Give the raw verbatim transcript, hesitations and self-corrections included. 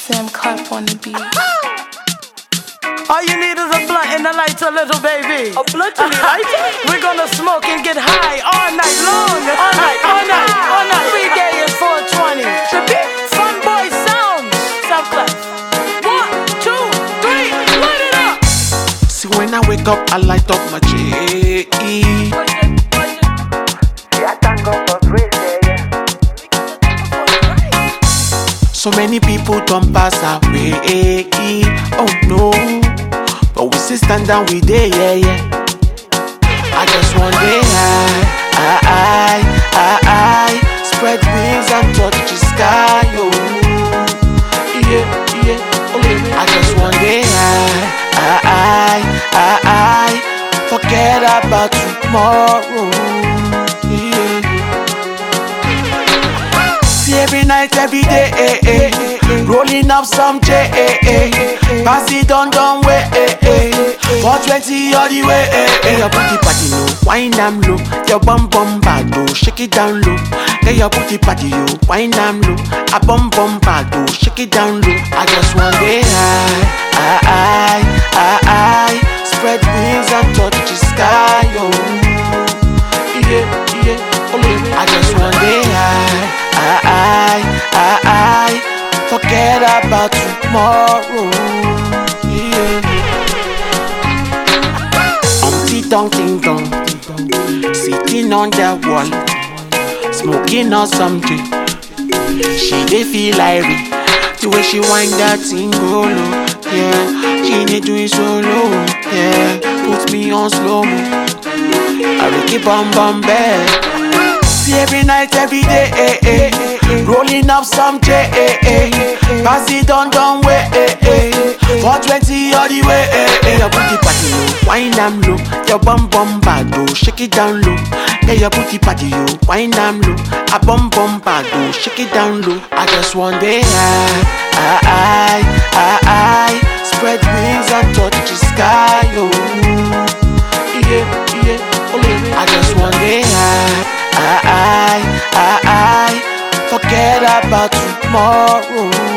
Sam Carp on the beat. All you need is a blunt and a lighter, little baby. A blunt and a lighter? We're gonna smoke and get high all night long. All night, all night, all night. Every day is four twenty. Fun boy sound. Sound class. One, two, three, light it up. See, when I wake up, I light up my J E. So many people don't pass away. Oh no, but we still stand down with day, yeah, yeah. I just want day high, I, I, I, I, spread wings and touch the sky, oh. Yeah, yeah, oh yeah. I just want day high, I, I, I, I, forget about tomorrow. Yeah. See every night, every day, eh, eh, eh. Rolling up some J, eh, eh. Pass it on, don't wait, eh, eh. four twenty all the way, eh, eh. Your booty party low, wine down low. Your bum bum bad low, shake it down low. Get your booty party yo, wine down low. A bum bum bad low, shake it down low. I just want day high, I, I, I, I, spread wings and touch the sky, yo. Yeah, yeah, oh yeah. I just want day high, I, I, I, I, forget about tomorrow. Yeah. Humpty Dumpty Dum, sitting on the wall, smoking on something. She dey feel irie, the way she wind that thing go low. Yeah, she dey do it so low. Yeah, put me on slow mo. I will keep on bum bed. See every night, every day, eh, eh, eh. Rolling up some J, eh, eh. Pass it on, don't wait, eh, eh. four twenty all the way, eh, eh. Your booty party low, wine down low. Your bum bum bad low, shake it down low. Yeah, your booty party yo, wine down low. A bum bum bad low, shake it down low. I just want day high, I, I, I, I, spread wings and touch the sky, yo. Yeah, yeah, oh yeah. I just want day high, I, I, I, I, forget about tomorrow.